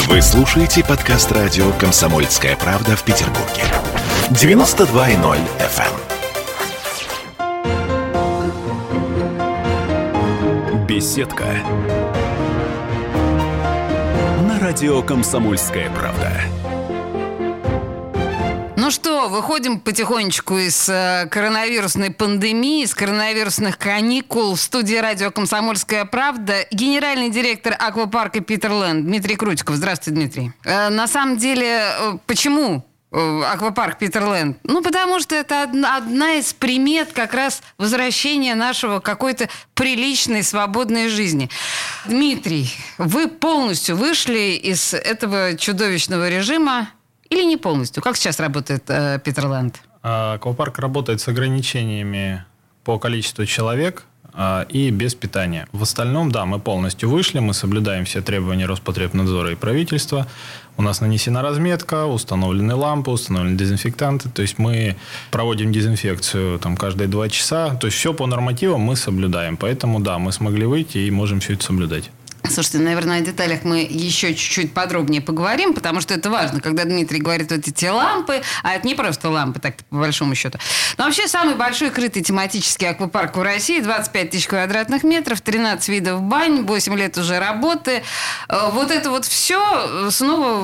Вы слушаете подкаст радио «Комсомольская правда» в Петербурге. 92.0 FM. Беседка. На радио «Комсомольская правда». Ну что, выходим потихонечку из коронавирусной пандемии, из коронавирусных каникул. В студии радио «Комсомольская правда» генеральный директор аквапарка «Питерленд» Дмитрий Крутиков. Здравствуйте, Дмитрий. На самом деле, почему аквапарк «Питерленд»? Ну, потому что это одна из примет как раз возвращения нашего какой-то приличной, свободной жизни. Дмитрий, вы полностью вышли из этого чудовищного режима или не полностью? Как сейчас работает «Питерленд»? Аквапарк работает с ограничениями по количеству человек и без питания. В остальном, да, мы полностью вышли, мы соблюдаем все требования Роспотребнадзора и правительства. У нас нанесена разметка, установлены лампы, установлены дезинфектанты. То есть мы проводим дезинфекцию каждые 2 часа. То есть все по нормативам мы соблюдаем. Поэтому, да, мы смогли выйти и можем все это соблюдать. Слушайте, наверное, о деталях мы еще чуть-чуть подробнее поговорим, потому что это важно, когда Дмитрий говорит вот эти лампы, а это не просто лампы, так по большому счету. Но вообще самый большой крытый тематический аквапарк в России, 25 тысяч квадратных метров, 13 видов бань, 8 лет уже работы. Вот это вот все снова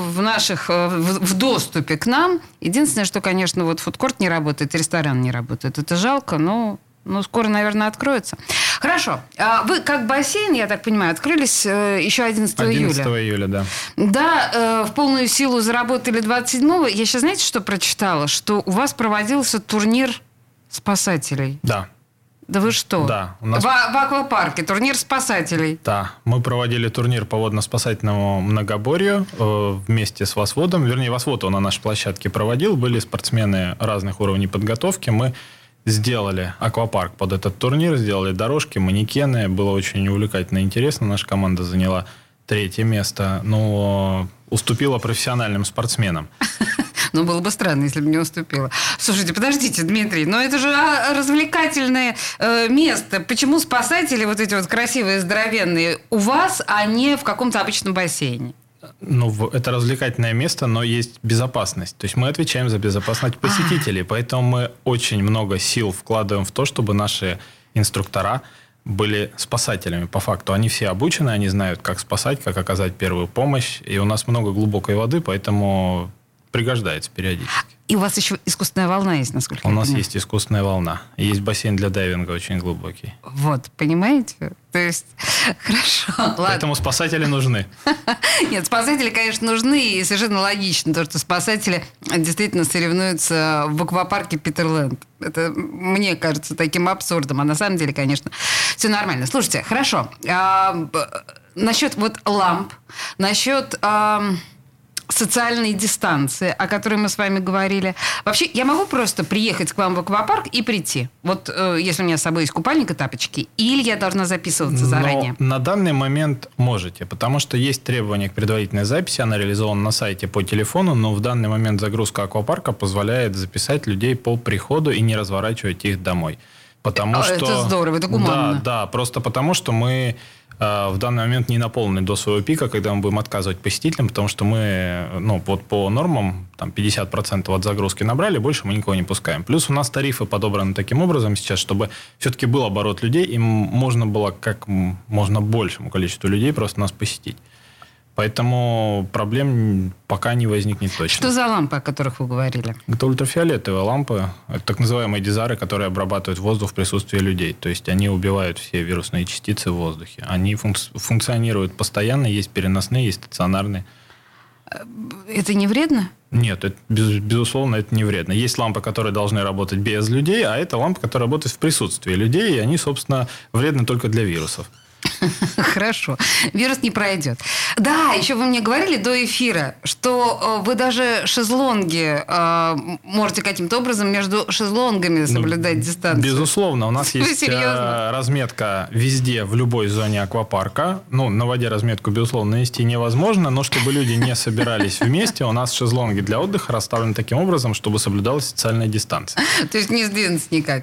в доступе к нам. Единственное, что, конечно, вот фудкорт не работает, ресторан не работает. Это жалко, но скоро, наверное, откроется. Хорошо. Вы как бассейн, я так понимаю, открылись еще 11 июля. 11 июля, да. Да, в полную силу заработали 27-го. Я сейчас, знаете, что прочитала? Что у вас проводился турнир спасателей. Да. Да вы что? Да. В аквапарке турнир спасателей. Да. Мы проводили турнир по водно-спасательному многоборью вместе с Восводом. Вернее, Восвод он на нашей площадке проводил. Были спортсмены разных уровней подготовки. Мы сделали аквапарк под этот турнир, сделали дорожки, манекены. Было очень увлекательно и интересно. Наша команда заняла 3-е место, но уступила профессиональным спортсменам. Ну, было бы странно, если бы не уступила. Слушайте, подождите, Дмитрий, но это же развлекательное место. Почему спасатели вот эти вот красивые, здоровенные у вас, а не в каком-то обычном бассейне? Это развлекательное место, но есть безопасность. То есть мы отвечаем за безопасность посетителей. Поэтому мы очень много сил вкладываем в то, чтобы наши инструктора были спасателями. По факту они все обучены, они знают, как спасать, как оказать первую помощь. И у нас много глубокой воды, поэтому пригождается периодически. И у вас еще искусственная волна есть, насколько я понимаю? У нас есть искусственная волна. Есть бассейн для дайвинга очень глубокий. Вот, понимаете? То есть, хорошо, ладно. Поэтому спасатели нужны. Нет, спасатели, конечно, нужны, и совершенно логично, то, что спасатели действительно соревнуются в аквапарке «Питерленд». Это мне кажется таким абсурдом, а на самом деле, конечно, все нормально. Слушайте, хорошо. Насчет вот ламп, насчет социальной дистанции, о которой мы с вами говорили. Вообще, я могу просто приехать к вам в аквапарк и прийти? Вот если у меня с собой есть купальник и тапочки, или я должна записываться заранее? На данный момент можете, потому что есть требования к предварительной записи, она реализована на сайте по телефону, но в данный момент загрузка аквапарка позволяет записать людей по приходу и не разворачивать их домой. Потому что... Это здорово, это гуманно. Да, просто потому что мы в данный момент не наполнены до своего пика, когда мы будем отказывать посетителям, потому что мы, вот по нормам, 50% от загрузки набрали, больше мы никого не пускаем. Плюс у нас тарифы подобраны таким образом сейчас, чтобы все-таки был оборот людей, и можно было как можно большему количеству людей просто нас посетить. Поэтому проблем пока не возникнет точно. Что за лампы, о которых вы говорили? Это ультрафиолетовые лампы. Это так называемые дизары, которые обрабатывают воздух в присутствии людей. То есть они убивают все вирусные частицы в воздухе. Они функционируют постоянно. Есть переносные, есть стационарные. Это не вредно? Нет, безусловно, это не вредно. Есть лампы, которые должны работать без людей, а это лампы, которые работают в присутствии людей, и они, собственно, вредны только для вирусов. Хорошо. Вирус не пройдет. Да, еще вы мне говорили до эфира, что вы даже шезлонги можете каким-то образом между шезлонгами соблюдать дистанцию. Безусловно. У нас есть разметка везде, в любой зоне аквапарка. На воде разметку, безусловно, нанести невозможно, но чтобы люди не собирались вместе, у нас шезлонги для отдыха расставлены таким образом, чтобы соблюдалась социальная дистанция. То есть не сдвинуться никак?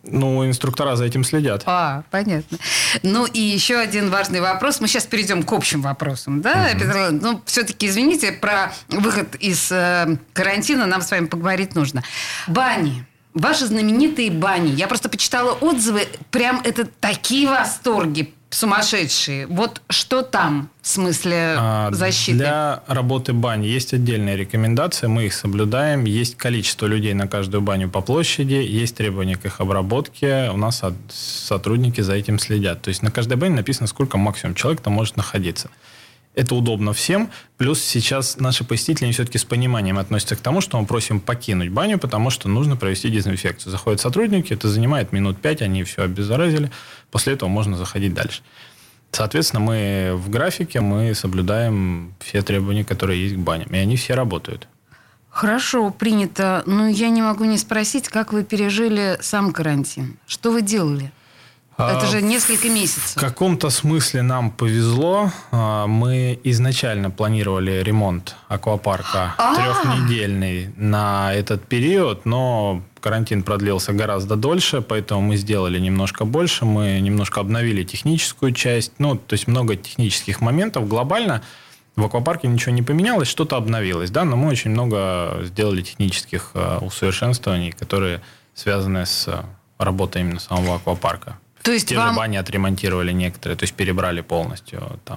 Ну, инструктора за этим следят. Понятно. Ну, и еще один важный вопрос. Мы сейчас перейдем к общим вопросам, да, Петр Иванович? Ну, все-таки, извините, про выход из карантина нам с вами поговорить нужно. Бани. Ваши знаменитые бани. Я просто почитала отзывы. Прям это такие восторги сумасшедшие. Вот что там в смысле защиты? Для работы бани есть отдельные рекомендации, мы их соблюдаем. Есть количество людей на каждую баню по площади, есть требования к их обработке. У нас сотрудники за этим следят. То есть на каждой бане написано, сколько максимум человек там может находиться. Это удобно всем. Плюс сейчас наши посетители все-таки с пониманием относятся к тому, что мы просим покинуть баню, потому что нужно провести дезинфекцию. Заходят сотрудники, это занимает минут 5, они все обеззаразили. После этого можно заходить дальше. Соответственно, мы в графике, мы соблюдаем все требования, которые есть к баням. И они все работают. Хорошо, принято. Но я не могу не спросить, как вы пережили сам карантин? Что вы делали? Это же несколько месяцев. В каком-то смысле нам повезло. Мы изначально планировали ремонт аквапарка 3-недельный на этот период, но карантин продлился гораздо дольше, поэтому мы сделали немножко больше. Мы немножко обновили техническую часть. Ну, то есть много технических моментов. Глобально в аквапарке ничего не поменялось, что-то обновилось. Да? Но мы очень много сделали технических усовершенствований, которые связаны с работой именно самого аквапарка. То есть Те же бани отремонтировали некоторые, то есть перебрали полностью. Там.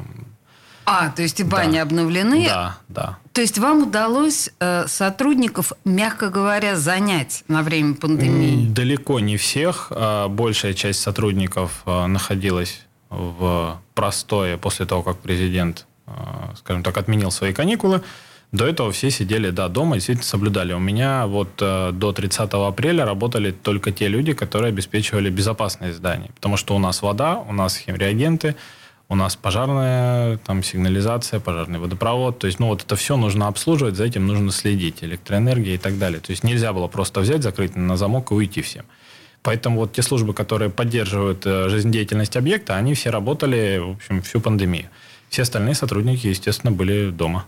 То есть и бани обновлены? Да. То есть вам удалось сотрудников, мягко говоря, занять на время пандемии? Далеко не всех. Большая часть сотрудников находилась в простое после того, как президент, скажем так, отменил свои каникулы. До этого все сидели, дома, действительно соблюдали. У меня до 30 апреля работали только те люди, которые обеспечивали безопасность зданий. Потому что у нас вода, у нас химреагенты, у нас пожарная сигнализация, пожарный водопровод. То есть, это все нужно обслуживать, за этим нужно следить. Электроэнергия и так далее. То есть, нельзя было просто взять, закрыть на замок и уйти всем. Поэтому те службы, которые поддерживают жизнедеятельность объекта, они все работали, в общем, всю пандемию. Все остальные сотрудники, естественно, были дома.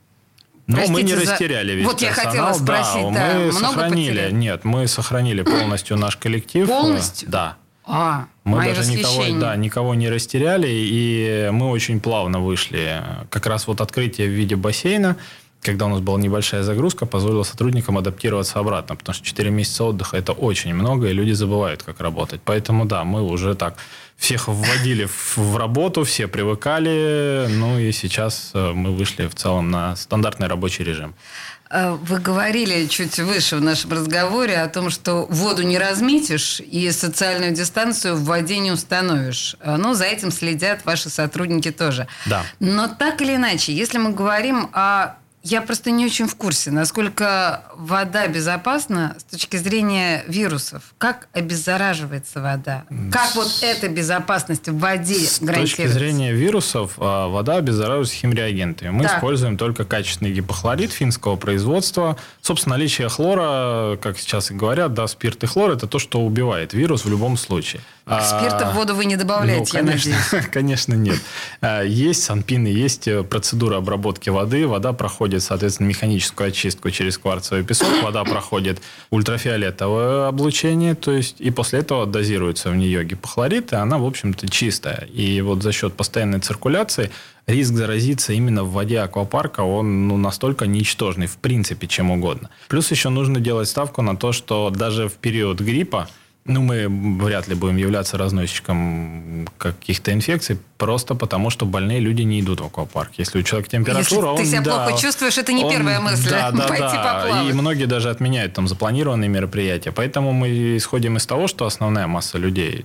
Но мы не растеряли весь персонал. Я хотела спросить, мы много сохранили. потеряли? Нет, мы сохранили полностью наш коллектив. Полностью? Да. Мы даже никого не растеряли, и мы очень плавно вышли. Как раз открытие в виде бассейна, когда у нас была небольшая загрузка, позволило сотрудникам адаптироваться обратно, потому что 4 месяца отдыха – это очень много, и люди забывают, как работать. Поэтому, мы уже так всех вводили в работу, все привыкали, и сейчас мы вышли в целом на стандартный рабочий режим. Вы говорили чуть выше в нашем разговоре о том, что воду не разметишь и социальную дистанцию в воде не установишь. За этим следят ваши сотрудники тоже. Да. Но так или иначе, если мы говорим о... Я просто не очень в курсе, насколько вода безопасна с точки зрения вирусов. Как обеззараживается вода? Как эта безопасность в воде гарантируется? С точки зрения вирусов, вода обеззараживается химреагентами. Мы используем только качественный гипохлорид финского производства. Собственно, наличие хлора, как сейчас и говорят, спирт и хлор – это то, что убивает вирус в любом случае. Спирта в воду вы не добавляете, я надеюсь? Конечно, нет. Есть санпины, есть процедура обработки воды. Вода проходит, соответственно, механическую очистку через кварцевый песок. Вода проходит ультрафиолетовое облучение, то есть, и после этого дозируется в нее гипохлорид, и она, в общем-то, чистая. И за счет постоянной циркуляции риск заразиться именно в воде аквапарка, он настолько ничтожный, в принципе, чем угодно. Плюс еще нужно делать ставку на то, что даже в период гриппа, мы вряд ли будем являться разносчиком каких-то инфекций, просто потому, что больные люди не идут в аквапарк. Если у человека температура, если ты себя плохо чувствуешь, это не первая мысль. Пойти поплавать. И многие даже отменяют запланированные мероприятия. Поэтому мы исходим из того, что основная масса людей,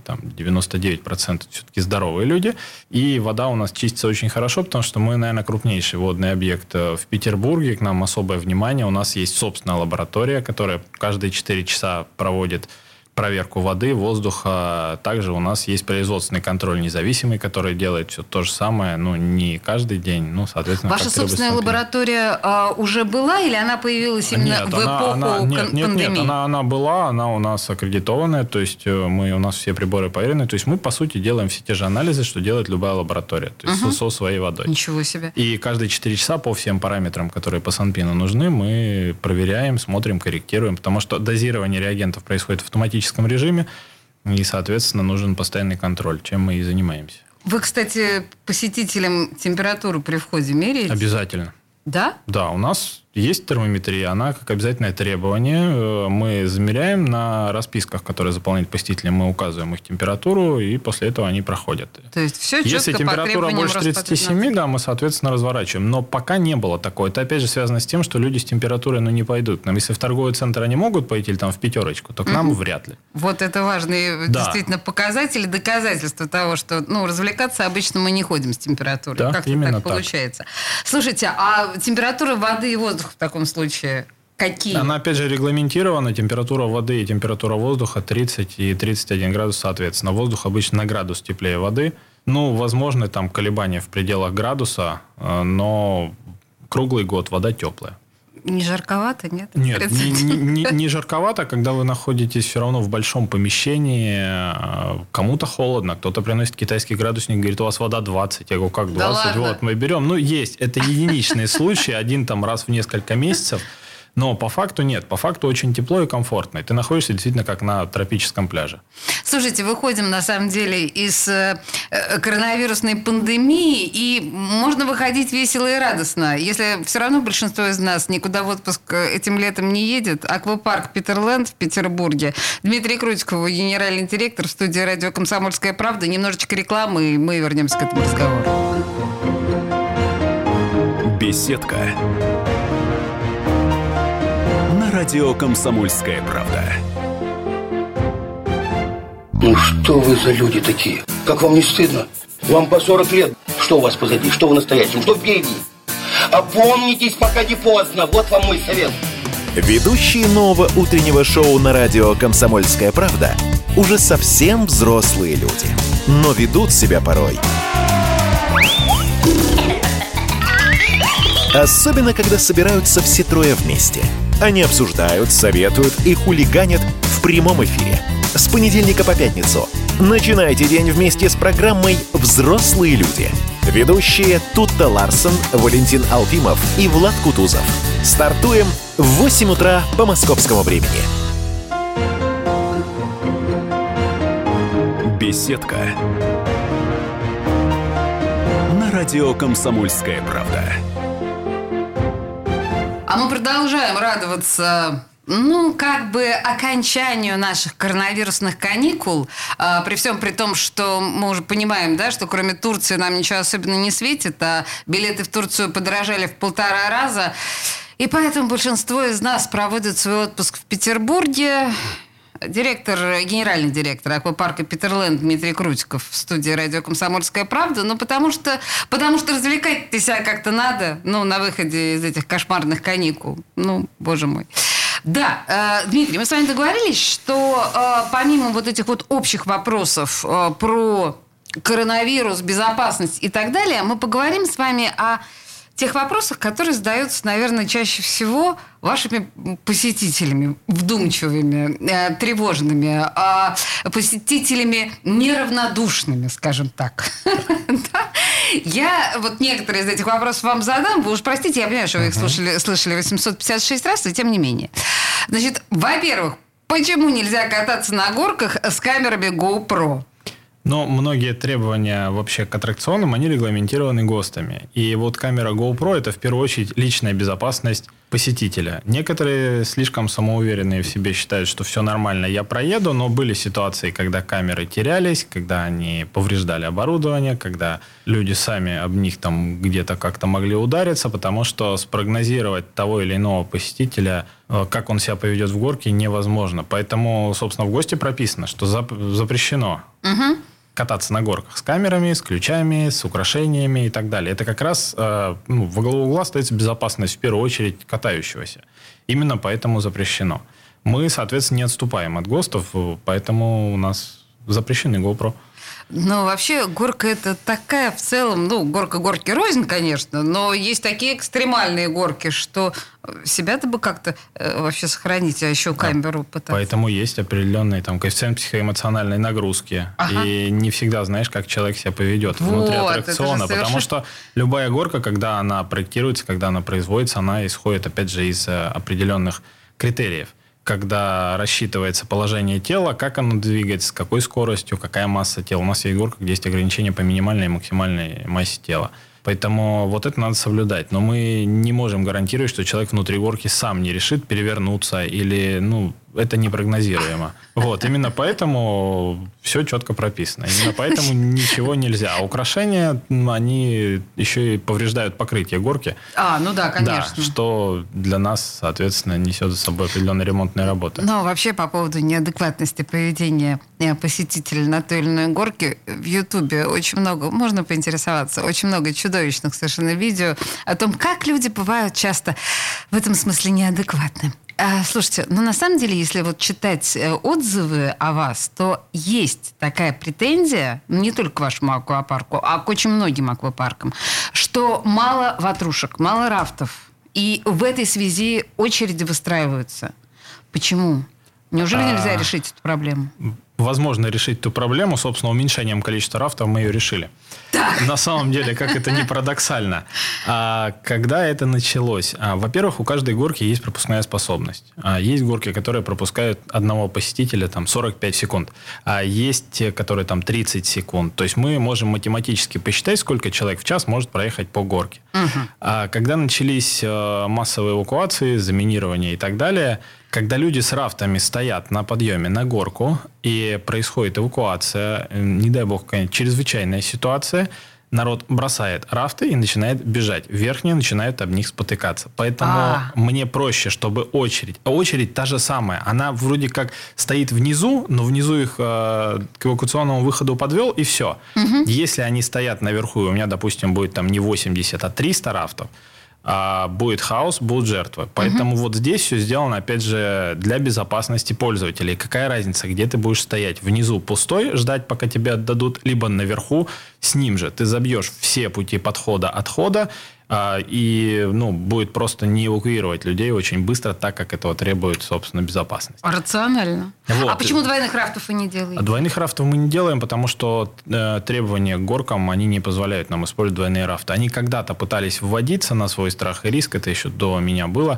99% все-таки здоровые люди. И вода у нас чистится очень хорошо, потому что мы, наверное, крупнейший водный объект в Петербурге. К нам особое внимание. У нас есть собственная лаборатория, которая каждые 4 часа проводит проверку воды, воздуха. Также у нас есть производственный контроль независимый, который делает все то же самое, не каждый день, соответственно... Ваша собственная лаборатория уже была или она появилась именно в эпоху пандемии? Нет, она была, она у нас аккредитованная, то есть у нас все приборы проверены, то есть мы, по сути, делаем все те же анализы, что делает любая лаборатория, то есть со своей водой. Ничего себе. И каждые 4 часа по всем параметрам, которые по санпину нужны, мы проверяем, смотрим, корректируем, потому что дозирование реагентов происходит в автоматическом режиме. И, соответственно, нужен постоянный контроль, чем мы и занимаемся. Вы, кстати, посетителям температуру при входе меряете? Обязательно. Да? Да, у нас есть термометрия, она как обязательное требование. Мы замеряем на расписках, которые заполняют посетители, мы указываем их температуру, и после этого они проходят. То есть все четко. Если температура больше 37, да, мы, соответственно, разворачиваем. Но пока не было такого. Это, опять же, связано с тем, что люди с температурой не пойдут. Нам, если в торговый центр они могут пойти или там в пятерочку, то к нам вряд ли. Вот это важный действительно показатель, доказательство того, что развлекаться обычно мы не ходим с температурой. Да, как-то именно так получается. Слушайте, а температура воды и воздуха в таком случае какие? Она, опять же, регламентирована. Температура воды и температура воздуха 30 и 31 градус, соответственно. Воздух обычно на градус теплее воды. Возможны там колебания в пределах градуса, но круглый год вода теплая. Не жарковато, нет? Нет, не жарковато, когда вы находитесь все равно в большом помещении. Кому-то холодно, кто-то приносит китайский градусник, говорит, у вас вода 20. Я говорю, как 20? Да ладно? Вот, мы берем. Есть. Это единичные случаи, один там раз в несколько месяцев. Но по факту нет. По факту очень тепло и комфортно. И ты находишься действительно как на тропическом пляже. Слушайте, выходим, на самом деле, из коронавирусной пандемии, и можно выходить весело и радостно. Если все равно большинство из нас никуда в отпуск этим летом не едет, аквапарк «Питерленд» в Петербурге. Дмитрий Крутиков, генеральный директор, в студии радио «Комсомольская правда». Немножечко рекламы, и мы вернемся к этому разговору. Беседка. Радио «Комсомольская правда». Что вы за люди такие? Как вам не стыдно? Вам по 40 лет. Что у вас позади? Что в настоящем? Что впереди? Опомнитесь, пока не поздно. Вот вам мой совет. Ведущие нового утреннего шоу на радио «Комсомольская правда» уже совсем взрослые люди, но ведут себя порой. Особенно, когда собираются все трое вместе. Они обсуждают, советуют и хулиганят в прямом эфире. С понедельника по пятницу. Начинайте день вместе с программой «Взрослые люди». Ведущие Тутта Ларсон, Валентин Алфимов и Влад Кутузов. Стартуем в 8 утра по московскому времени. Беседка. На радио «Комсомольская правда». А мы продолжаем радоваться, окончанию наших коронавирусных каникул. При всем при том, что мы уже понимаем, да, что кроме Турции нам ничего особенно не светит, а билеты в Турцию подорожали в 1,5 раза. И поэтому большинство из нас проводят свой отпуск в Петербурге. Генеральный директор аквапарка «Питерленд» Дмитрий Крутиков в студии радио «Комсомольская правда». Потому что развлекать-то себя как-то надо, на выходе из этих кошмарных каникул. Боже мой. Да, Дмитрий, мы с вами договорились, что помимо вот этих вот общих вопросов про коронавирус, безопасность и так далее, мы поговорим с вами о тех вопросах, которые задаются, наверное, чаще всего вашими посетителями, вдумчивыми, тревожными, посетителями неравнодушными, скажем так. Я некоторые из этих вопросов вам задам. Вы уж простите, я понимаю, что вы их слышали 856 раз, и тем не менее. Значит, во-первых, почему нельзя кататься на горках с камерами GoPro? Но многие требования вообще к аттракционам, они регламентированы ГОСТами. И вот камера GoPro – это в первую очередь личная безопасность посетителя. Некоторые слишком самоуверенные в себе считают, что все нормально, я проеду, но были ситуации, когда камеры терялись, когда они повреждали оборудование, когда люди сами об них там где-то как-то могли удариться, потому что спрогнозировать того или иного посетителя, как он себя поведет в горке, невозможно. Поэтому, собственно, в ГОСТе прописано, что запрещено кататься на горках с камерами, с ключами, с украшениями и так далее. Это как раз во главу угла остается безопасность в первую очередь катающегося. Именно поэтому запрещено. Мы, соответственно, не отступаем от ГОСТов, поэтому у нас запрещены GoPro. Но вообще горка это такая в целом, горка горки рознь, конечно, но есть такие экстремальные горки, что себя-то бы как-то вообще сохранить, а еще камеру пытаться. Поэтому есть определенный коэффициент психоэмоциональной нагрузки. Ага. И не всегда знаешь, как человек себя поведет внутри аттракциона. Потому что любая горка, когда она проектируется, когда она производится, она исходит, опять же, из определенных критериев. когда рассчитывается положение тела, как оно двигается, с какой скоростью, какая масса тела. У нас есть горка, где есть ограничения по минимальной и максимальной массе тела. Поэтому вот это надо соблюдать. Но мы не можем гарантировать, что человек внутри горки сам не решит перевернуться или, это непрогнозируемо. Вот, именно поэтому все четко прописано. Именно поэтому ничего нельзя. А украшения, они еще и повреждают покрытие горки. Да, конечно. Да, что для нас, соответственно, несет за собой определенные ремонтные работы. Но вообще по поводу неадекватности поведения посетителей на той или иной горке в Ютубе очень много, можно поинтересоваться, очень много чудовищных совершенно видео о том, как люди бывают часто в этом смысле неадекватны. Слушайте, на самом деле, если вот читать отзывы о вас, то есть такая претензия, не только к вашему аквапарку, а к очень многим аквапаркам, что мало ватрушек, мало рафтов. И в этой связи очереди выстраиваются. Почему? Неужели нельзя решить эту проблему? Возможно решить эту проблему, собственно, уменьшением количества рафтов мы ее решили. Так. На самом деле, как это ни парадоксально. Когда это началось? Во-первых, у каждой горки есть пропускная способность. Есть горки, которые пропускают одного посетителя 45 секунд. Есть те, которые 30 секунд. То есть мы можем математически посчитать, сколько человек в час может проехать по горке. Когда начались массовые эвакуации, заминирование и так далее, когда люди с рафтами стоят на подъеме на горку, и происходит эвакуация, не дай бог, чрезвычайная ситуация, народ бросает рафты и начинает бежать. Верхние начинают об них спотыкаться. Поэтому мне проще, чтобы очередь... Очередь та же самая. Она вроде как стоит внизу, но внизу их к эвакуационному выходу подвел, и все. Если они стоят наверху, и у меня, допустим, будет не 80, а 300 рафтов, будет хаос, будут жертвы. Поэтому вот здесь все сделано, опять же, для безопасности пользователей. Какая разница, где ты будешь стоять? Внизу пустой, ждать, пока тебе отдадут, либо наверху с ним же. Ты забьешь все пути подхода-отхода, и будет просто не эвакуировать людей очень быстро, так как этого требует, собственно, безопасность. Рационально. Вот. А почему двойных рафтов вы не делаете? Двойных рафтов мы не делаем, потому что требования к горкам, они не позволяют нам использовать двойные рафты. Они когда-то пытались вводиться на свой страх и риск, это еще до меня было.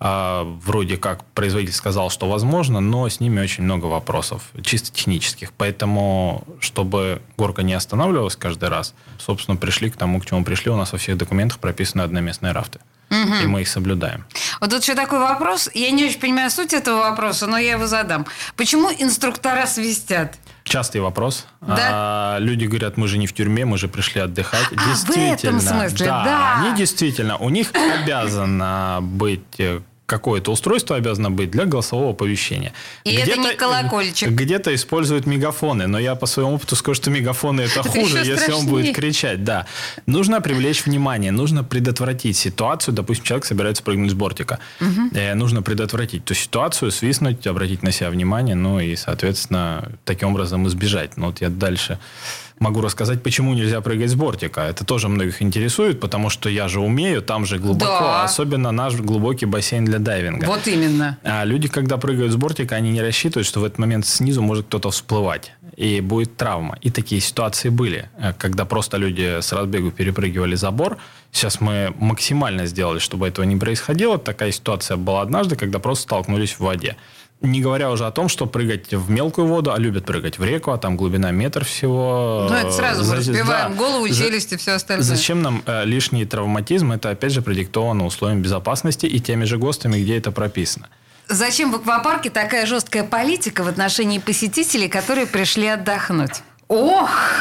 Вроде как производитель сказал, что возможно, но с ними очень много вопросов, чисто технических. Поэтому, чтобы горка не останавливалась каждый раз, собственно, пришли к тому, к чему пришли. У нас во всех документах прописаны одноместные рафты. И мы их соблюдаем. Вот тут еще такой вопрос. Я не очень понимаю суть этого вопроса, но я его задам. Почему инструктора свистят? Частый вопрос. Да? Люди говорят, мы же не в тюрьме, мы же пришли отдыхать. Действительно. В этом смысле, да. Они действительно, у них обязано быть... Какое-то устройство обязано быть для голосового оповещения. И это не колокольчик. Где-то используют мегафоны, но я по своему опыту скажу, что мегафоны это хуже, если он будет кричать. Да. Нужно привлечь внимание, нужно предотвратить ситуацию. Допустим, человек собирается прыгнуть с бортика. Нужно предотвратить ту ситуацию, свистнуть, обратить на себя внимание, и, соответственно, таким образом избежать. Вот я дальше могу рассказать, почему нельзя прыгать с бортика. Это тоже многих интересует, потому что я же умею, там же глубоко. Да. Особенно наш глубокий бассейн для дайвинга. Вот именно. А люди, когда прыгают с бортика, они не рассчитывают, что в этот момент снизу может кто-то всплывать. И будет травма. И такие ситуации были, когда просто люди с разбегу перепрыгивали забор. Сейчас мы максимально сделали, чтобы этого не происходило. Такая ситуация была однажды, когда просто столкнулись в воде. Не говоря уже о том, что прыгать в мелкую воду, а любят прыгать в реку, а там глубина метр всего. Это сразу мы разбиваем голову, челюсть и все остальное. Зачем нам лишний травматизм? Это, опять же, продиктовано условиями безопасности и теми же ГОСТами, где это прописано. Зачем в аквапарке такая жесткая политика в отношении посетителей, которые пришли отдохнуть? Ох,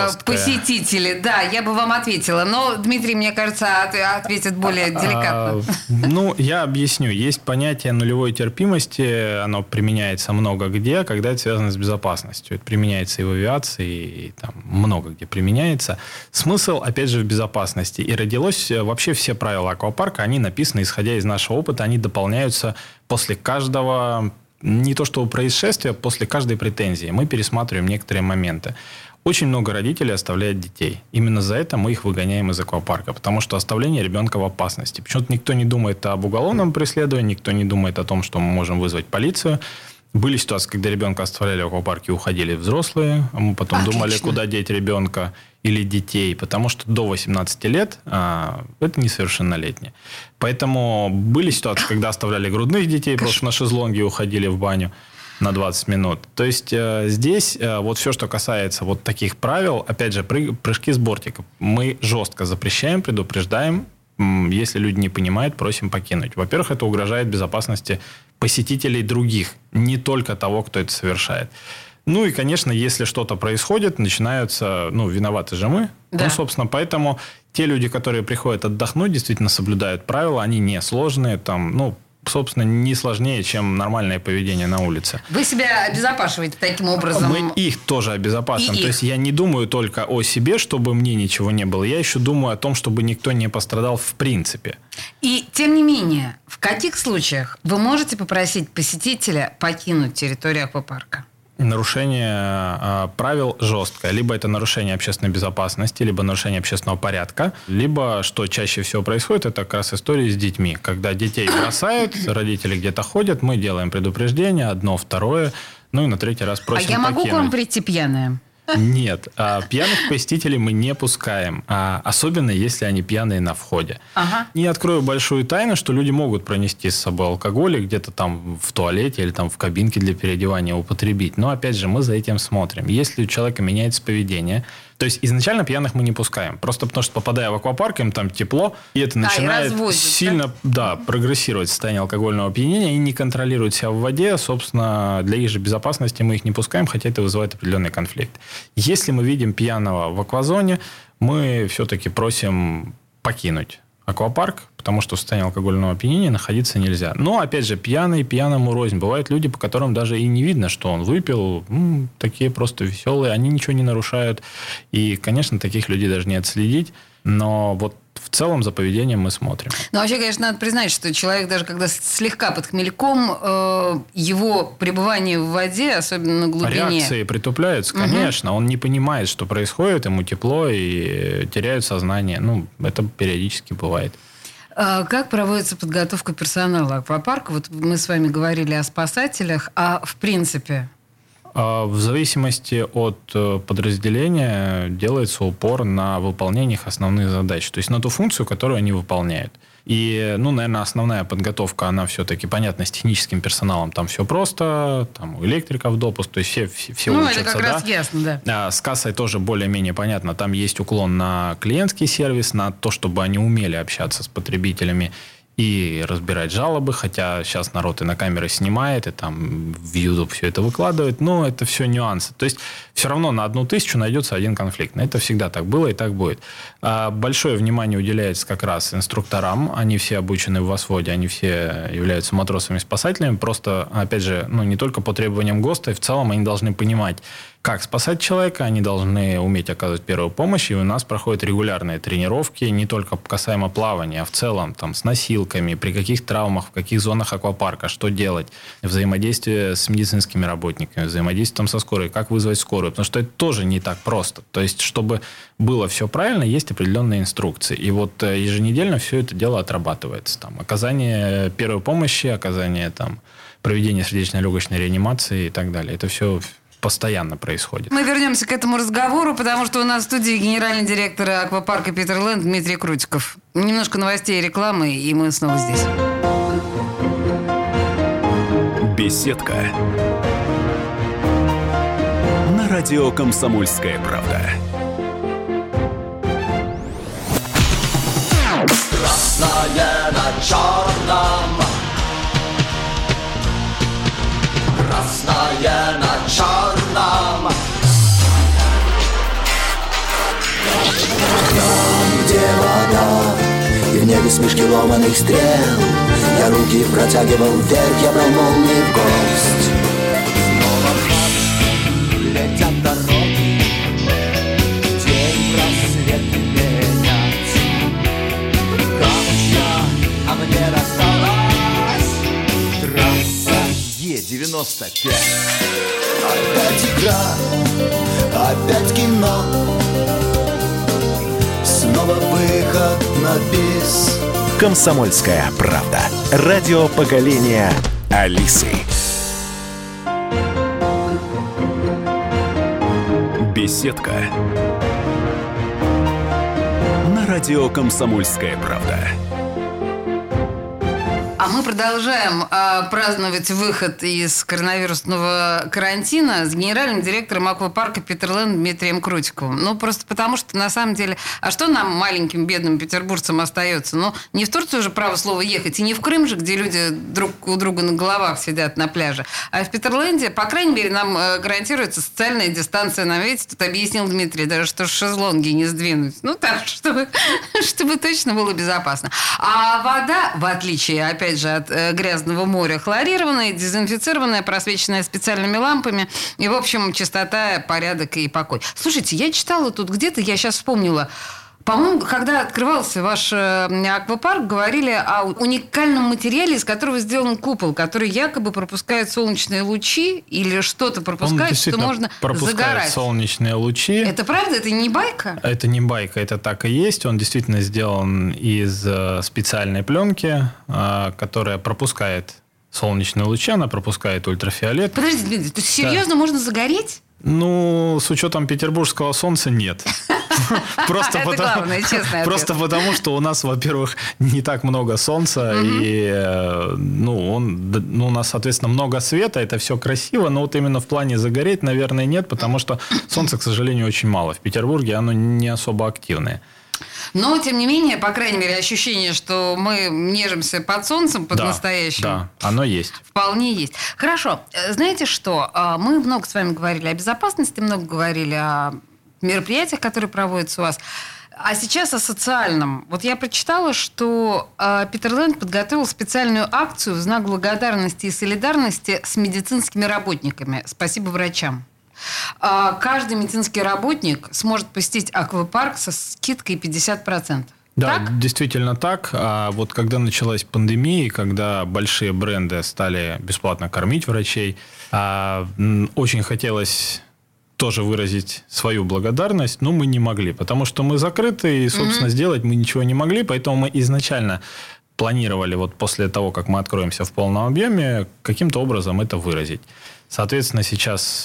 посетители, да, я бы вам ответила. Но Дмитрий, мне кажется, ответит более деликатно. Я объясню. Есть понятие нулевой терпимости. Оно применяется много где, когда это связано с безопасностью. Это применяется и в авиации, и там много где применяется. Смысл, опять же, в безопасности. И родилось вообще все правила аквапарка, они написаны, исходя из нашего опыта, они дополняются после каждого... Не то что происшествия, после каждой претензии мы пересматриваем некоторые моменты. Очень много родителей оставляют детей. Именно за это мы их выгоняем из аквапарка, потому что оставление ребенка в опасности. Почему-то никто не думает об уголовном преследовании, никто не думает о том, что мы можем вызвать полицию. Были ситуации, когда ребенка оставляли в аквапарке и уходили взрослые. А мы потом думали, куда деть ребенка или детей, потому что до 18 лет это несовершеннолетние. Поэтому были ситуации, когда оставляли грудных детей просто на шезлонге и уходили в баню на 20 минут. То есть здесь вот все, что касается вот таких правил, опять же, прыжки с бортика, мы жестко запрещаем, предупреждаем. Если люди не понимают, просим покинуть. Во-первых, это угрожает безопасности посетителей других, не только того, кто это совершает. Ну и, конечно, если что-то происходит, начинаются, виноваты же мы. Да. Собственно, поэтому те люди, которые приходят отдохнуть, действительно соблюдают правила, они не сложные, собственно, не сложнее, чем нормальное поведение на улице. Вы себя обезопасиваете таким образом? Мы их тоже обезопасиваем. То есть я не думаю только о себе, чтобы мне ничего не было. Я еще думаю о том, чтобы никто не пострадал в принципе. И, тем не менее, в каких случаях вы можете попросить посетителя покинуть территорию аквапарка? Нарушение правил жесткое. Либо это нарушение общественной безопасности, либо нарушение общественного порядка, либо, что чаще всего происходит, это как раз истории с детьми. Когда детей бросают, родители где-то ходят, мы делаем предупреждение, одно, второе, и на третий раз просим покинуть. А я могу к вам прийти пьяная? Нет, пьяных посетителей мы не пускаем, особенно если они пьяные на входе. Ага. Не открою большую тайну, что люди могут пронести с собой алкоголь и где-то там в туалете или там в кабинке для переодевания употребить. Но опять же, мы за этим смотрим. Если у человека меняется поведение, то есть изначально пьяных мы не пускаем. Просто потому что, попадая в аквапарк, им там тепло, и это начинает сильно прогрессировать состояние алкогольного опьянения и не контролирует себя в воде. Собственно, для их же безопасности мы их не пускаем, хотя это вызывает определенный конфликт. Если мы видим пьяного в аквазоне, мы все-таки просим покинуть аквапарк, потому что в состоянии алкогольного опьянения находиться нельзя. Но, опять же, пьяный пьяному рознь. Бывают люди, по которым даже и не видно, что он выпил. Такие просто веселые, они ничего не нарушают. И, конечно, таких людей даже не отследить. Но вот в целом за поведением мы смотрим. Ну, вообще, конечно, надо признать, что человек, даже когда слегка под хмельком, его пребывание в воде, особенно на глубине... Реакции притупляются, конечно. Он не понимает, что происходит, ему тепло и теряют сознание. Это периодически бывает. Как проводится подготовка персонала аквапарка? Вот мы с вами говорили о спасателях, а в принципе... В зависимости от подразделения делается упор на выполнение их основных задач. То есть на ту функцию, которую они выполняют. И, наверное, основная подготовка, она все-таки, понятно, с техническим персоналом там все просто, там у электриков допуск, то есть все учатся. Это как раз ясно, да. С кассой тоже более-менее понятно. Там есть уклон на клиентский сервис, на то, чтобы они умели общаться с потребителями и разбирать жалобы, хотя сейчас народ и на камеры снимает, и там в YouTube все это выкладывает, но это все нюансы. То есть все равно на 1000 найдется один конфликт. Это всегда так было и так будет. Большое внимание уделяется как раз инструкторам. Они все обучены в ВОСВОДе, они все являются матросами-спасателями. Просто, опять же, не только по требованиям ГОСТа, в целом они должны понимать, как спасать человека, они должны уметь оказывать первую помощь, и у нас проходят регулярные тренировки, не только касаемо плавания, а в целом там, с носилками, при каких травмах, в каких зонах аквапарка, что делать, взаимодействие с медицинскими работниками, взаимодействие там, со скорой, как вызвать скорую, потому что это тоже не так просто. То есть, чтобы было все правильно, есть определенные инструкции. И вот еженедельно все это дело отрабатывается. Там, оказание первой помощи, оказание проведение сердечно-легочной реанимации и так далее. Это все постоянно происходит. Мы вернемся к этому разговору, потому что у нас в студии генеральный директор аквапарка Питерленд Дмитрий Крутиков. Немножко новостей и рекламы, и мы снова здесь. Беседка. На радио «Комсомольская правда». Красное на черном. Красное на черном. Там, где вода, и в небе смешки ломаных стрел, я руки протягивал вверх, я брал молнии в гость. Снова в марш летят дороги, день просвет менять. Камушья, а мне досталась трасса Е-95. Опять игра, опять кино, снова выход на бис. «Комсомольская правда». Радио поколения Алисы. Беседка. На радио «Комсомольская правда». А мы продолжаем праздновать выход из коронавирусного карантина с генеральным директором аквапарка «Питерленд» Дмитрием Крутиковым. Ну, просто потому что, на самом деле... А что нам, маленьким бедным петербуржцам, остается? Ну, не в Турцию же право слова ехать, и не в Крым же, где люди друг у друга на головах сидят на пляже. А в Питерленде, по крайней мере, нам гарантируется социальная дистанция. Нам, видите, тут объяснил Дмитрий, даже что шезлонги не сдвинуть. Ну, так, чтобы точно было безопасно. А вода, в отличие, опять же, от грязного моря, хлорированная, дезинфицированная, просвеченная специальными лампами. И, в общем, чистота, порядок и покой. Слушайте, я читала тут где-то, я сейчас вспомнила, по-моему, когда открывался ваш аквапарк, говорили о уникальном материале, из которого сделан купол, который якобы пропускает солнечные лучи или что-то пропускает, что можно загорать. Солнечные лучи. Это правда? Это не байка? Это не байка, это так и есть. Он действительно сделан из специальной пленки, которая пропускает солнечные лучи, она пропускает ультрафиолет. Подождите, Дмитрий, то есть серьезно можно загореть? Ну, с учетом петербургского солнца, нет. Просто потому, что у нас, во-первых, не так много солнца, и у нас, соответственно, много света, это все красиво, но вот именно в плане загореть, наверное, нет, потому что солнца, к сожалению, очень мало. В Петербурге оно не особо активное. Но, тем не менее, по крайней мере, ощущение, что мы нежимся под солнцем, под настоящим. Да, оно есть. Вполне есть. Хорошо. Знаете что? Мы много с вами говорили о безопасности, много говорили о мероприятиях, которые проводятся у вас. А сейчас о социальном. Вот я прочитала, что Питерленд подготовил специальную акцию в знак благодарности и солидарности с медицинскими работниками. Спасибо врачам. Каждый медицинский работник сможет посетить аквапарк со скидкой 50%. Да, так? Действительно так. А вот когда началась пандемия, когда большие бренды стали бесплатно кормить врачей, очень хотелось тоже выразить свою благодарность, но мы не могли, потому что мы закрыты, и, собственно, сделать мы ничего не могли, поэтому мы изначально планировали вот после того, как мы откроемся в полном объеме, каким-то образом это выразить. Соответственно, сейчас,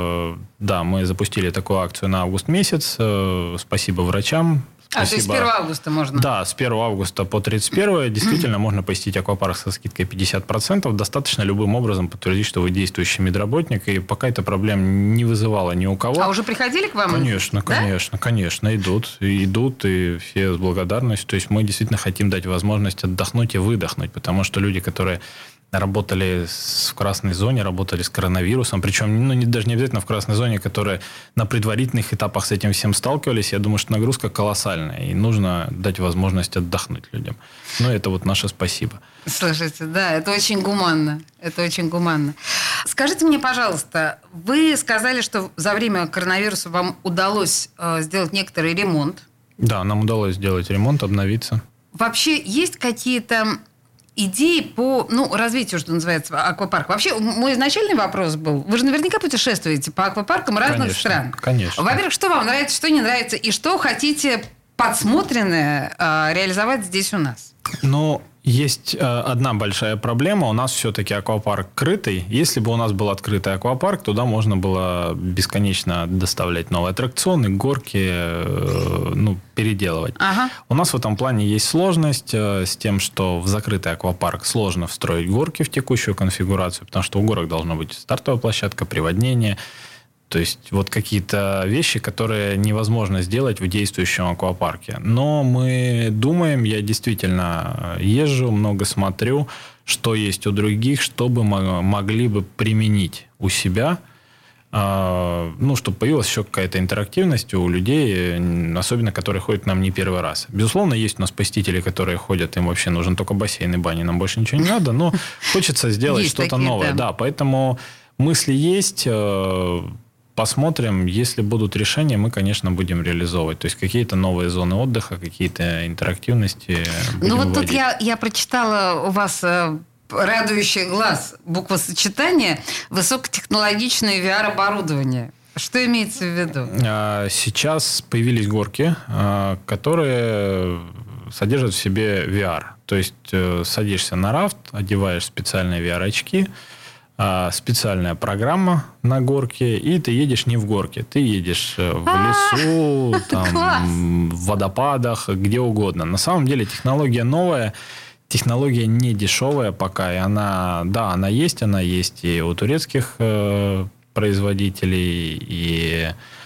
мы запустили такую акцию на август месяц. Спасибо врачам. Спасибо. То есть с 1 августа можно? Да, с 1 августа по 31 действительно можно посетить аквапарк со скидкой 50%. Достаточно любым образом подтвердить, что вы действующий медработник, и пока эта проблема не вызывала ни у кого. А уже приходили к вам? Конечно, да? конечно, идут, и все с благодарностью. То есть мы действительно хотим дать возможность отдохнуть и выдохнуть, потому что люди, которые работали в красной зоне, работали с коронавирусом, причем даже не обязательно в красной зоне, которые на предварительных этапах с этим всем сталкивались. Я думаю, что нагрузка колоссальная, и нужно дать возможность отдохнуть людям. Но это вот наше спасибо. Слушайте, да, это очень гуманно. Это очень гуманно. Скажите мне, пожалуйста, вы сказали, что за время коронавируса вам удалось сделать некоторый ремонт. Да, нам удалось сделать ремонт, обновиться. Вообще есть какие-то идеи по развитию, что называется, аквапарка? Вообще, мой изначальный вопрос был, вы же наверняка путешествуете по аквапаркам разных стран. Конечно. Во-первых, что вам нравится, что не нравится, и что хотите подсмотренное реализовать здесь у нас? Есть одна большая проблема. У нас все-таки аквапарк крытый. Если бы у нас был открытый аквапарк, туда можно было бесконечно доставлять новые аттракционы, горки, переделывать. Ага. У нас в этом плане есть сложность с тем, что в закрытый аквапарк сложно встроить горки в текущую конфигурацию, потому что у горок должна быть стартовая площадка, приводнение. То есть вот какие-то вещи, которые невозможно сделать в действующем аквапарке. Но мы думаем, я действительно езжу, много смотрю, что есть у других, чтобы могли бы применить у себя, чтобы появилась еще какая-то интерактивность у людей, особенно которые ходят к нам не первый раз. Безусловно, есть у нас посетители, которые ходят, им вообще нужен только бассейн и баня, нам больше ничего не надо, но хочется сделать что-то новое. Да, поэтому мысли есть. Посмотрим, если будут решения, мы, конечно, будем реализовывать. То есть какие-то новые зоны отдыха, какие-то интерактивности будем вводить. Тут я прочитала у вас радующий глаз буквосочетание «высокотехнологичное VR-оборудование». Что имеется в виду? Сейчас появились горки, которые содержат в себе VR. То есть садишься на рафт, одеваешь специальные VR-очки, специальная программа на горке, и ты едешь не в горке, ты едешь в лесу, там, в водопадах, где угодно. На самом деле технология новая, технология не дешевая пока, и она есть и у турецких производителей, и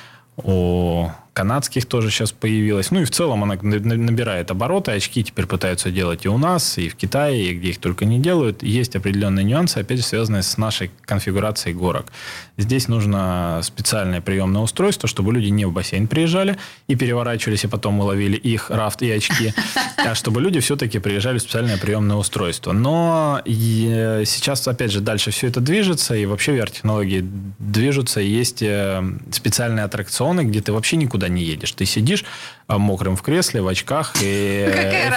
у канадских тоже сейчас появилась. Ну и в целом она набирает обороты. Очки теперь пытаются делать и у нас, и в Китае, и где их только не делают. Есть определенные нюансы, опять же, связанные с нашей конфигурацией горок. Здесь нужно специальное приемное устройство, чтобы люди не в бассейн приезжали и переворачивались, и потом мы ловили их рафт и очки, а чтобы люди все-таки приезжали в специальное приемное устройство. Но сейчас, опять же, дальше все это движется, и вообще VR-технологии движутся. Есть специальные аттракционы, где ты вообще никуда не едешь. Ты сидишь мокрым в кресле, в очках. И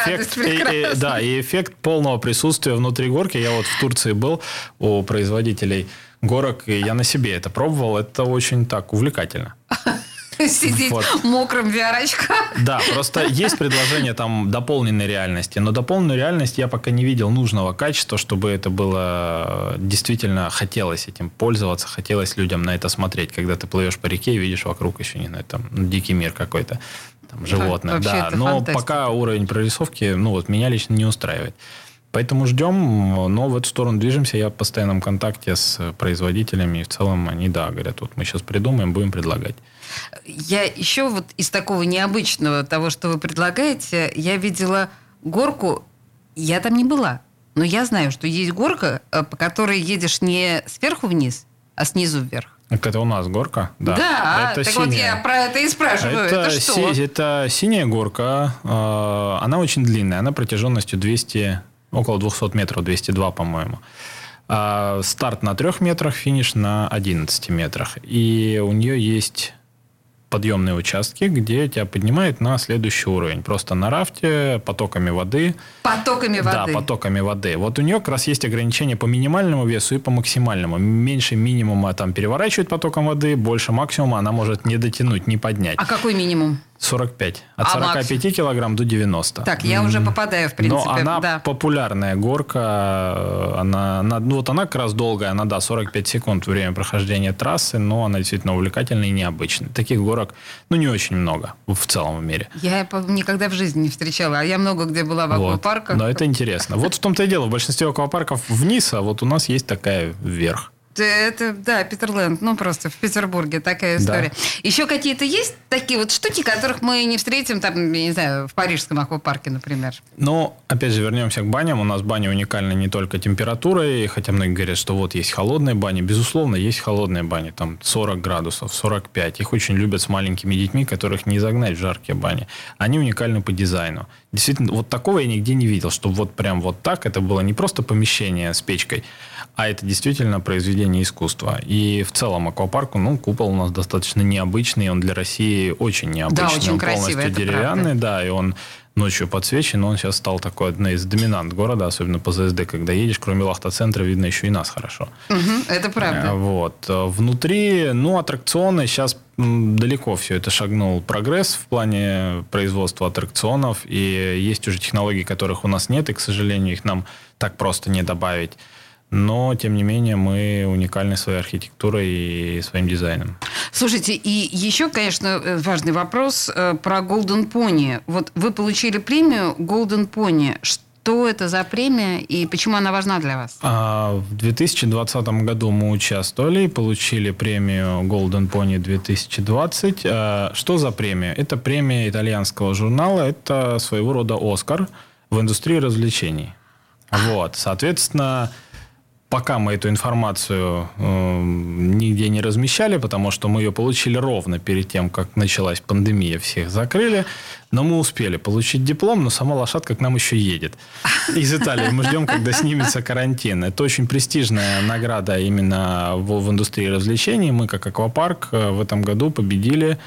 эффект полного присутствия внутри горки. Я вот в Турции был у производителей горок, и я на себе это пробовал. Это очень так увлекательно. Сидеть мокрым в VR-очках. Да, просто есть предложение там дополненной реальности. Но дополненную реальность я пока не видел нужного качества, чтобы это было действительно хотелось этим пользоваться, хотелось людям на это смотреть. Когда ты плывешь по реке и видишь вокруг еще, не знаю, там дикий мир какой-то, там животных. Да, но пока уровень прорисовки, меня лично не устраивает. Поэтому ждем, но в эту сторону движемся. Я в постоянном контакте с производителями. И в целом они, говорят, вот мы сейчас придумаем, будем предлагать. Я еще вот из такого необычного того, что вы предлагаете, я видела горку, я там не была, но я знаю, что есть горка, по которой едешь не сверху вниз, а снизу вверх. Это у нас горка? Да, это так синяя. вот я про это и спрашиваю. Это что? Это синяя горка, она очень длинная, она протяженностью около 200 метров, 202, по-моему. Старт на 3 метрах, финиш на 11 метрах. И у нее есть подъемные участки, где тебя поднимает на следующий уровень. Просто на рафте, потоками воды. Потоками воды? Да, потоками воды. Вот у нее как раз есть ограничения по минимальному весу и по максимальному. Меньше минимума там переворачивает потоком воды, больше максимума она может не дотянуть, не поднять. А какой минимум? 45. От 45 килограмм до 90. Так, я уже попадаю, в принципе. Но она популярная горка. Она как раз долгая. Она, 45 секунд время прохождения трассы, но она действительно увлекательная и необычная. Таких горок, не очень много в целом в мире. Я никогда в жизни не встречала. А я много где была в аквапарках. Но это интересно. Вот в том-то и дело. В большинстве аквапарков вниз, а вот у нас есть такая вверх. Это, Питерленд, просто в Петербурге такая история. Да. Еще какие-то есть такие вот штуки, которых мы не встретим, там, я не знаю, в парижском аквапарке, например? Опять же, вернемся к баням. У нас баня уникальна не только температурой, хотя многие говорят, что вот есть холодные бани. Безусловно, есть холодные бани, там 40 градусов, 45. Их очень любят с маленькими детьми, которых не загнать в жаркие бани. Они уникальны по дизайну. Действительно, вот такого я нигде не видел, чтобы вот прям вот так это было не просто помещение с печкой, а это действительно произведение искусства. И в целом аквапарку, купол у нас достаточно необычный, он для России очень необычный. Да, очень он красивый, полностью деревянный, да, и он ночью подсвечен, но он сейчас стал такой одной из доминант города, особенно по ЗСД, когда едешь, кроме Лахта-центра, видно еще и нас хорошо. Это правда. Внутри, аттракционы, сейчас далеко все это шагнул прогресс в плане производства аттракционов, и есть уже технологии, которых у нас нет, и, к сожалению, их нам так просто не добавить. Но, тем не менее, мы уникальны своей архитектурой и своим дизайном. Слушайте, и еще, конечно, важный вопрос про Golden Pony. Вот вы получили премию Golden Pony. Что это за премия и почему она важна для вас? В 2020 году мы участвовали и получили премию Golden Pony 2020. Что за премия? Это премия итальянского журнала. Это своего рода Оскар в индустрии развлечений. Соответственно, пока мы эту информацию нигде не размещали, потому что мы ее получили ровно перед тем, как началась пандемия, всех закрыли. Но мы успели получить диплом, но сама лошадка к нам еще едет из Италии. Мы ждем, когда снимется карантин. Это очень престижная награда именно в индустрии развлечений. Мы, как аквапарк, в этом году победили,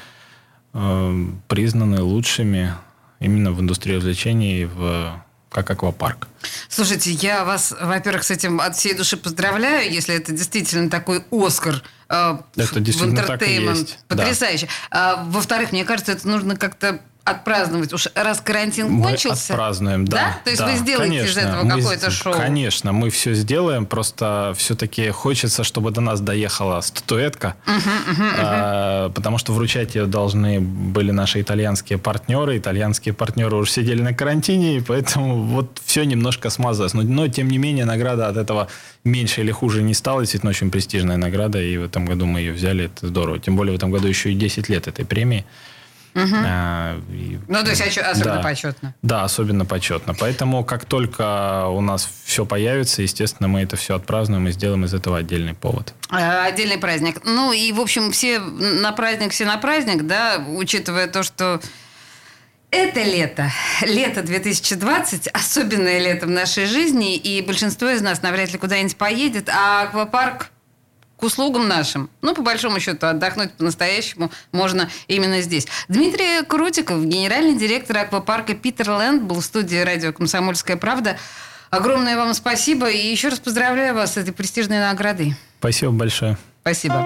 признаны лучшими именно в индустрии развлечений как аквапарк. Слушайте, я вас, во-первых, с этим от всей души поздравляю, если это действительно такой Оскар в интертеймент. Потрясающе. Да. Во-вторых, мне кажется, это нужно как-то отпраздновать, уж раз карантин Мы кончился. отпразднуем, да. То есть вы сделаете из этого какое-то шоу? Конечно, мы все сделаем, просто все-таки хочется, чтобы до нас доехала статуэтка, потому что вручать ее должны были наши итальянские партнеры. Итальянские партнеры уже сидели на карантине, и поэтому вот все немножко смазалось. Но тем не менее, награда от этого меньше или хуже не стала. Действительно, очень престижная награда, и в этом году мы ее взяли, это здорово. Тем более в этом году еще и 10 лет этой премии. То есть особенно почетно. Да, особенно почетно. Поэтому, как только у нас все появится, естественно, мы это все отпразднуем и сделаем из этого отдельный повод. Отдельный праздник. Ну, и, в общем, все на праздник, да, учитывая то, что это лето 2020, особенное лето в нашей жизни, и большинство из нас навряд ли куда-нибудь поедет, а аквапарк к услугам нашим. Ну, по большому счету, отдохнуть по-настоящему можно именно здесь. Дмитрий Крутиков, генеральный директор аквапарка «Питерленд», был в студии радио «Комсомольская правда». Огромное вам спасибо и еще раз поздравляю вас с этой престижной наградой. Спасибо большое. Спасибо.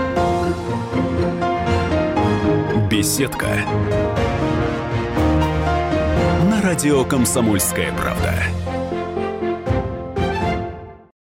Беседка. На радио «Комсомольская правда».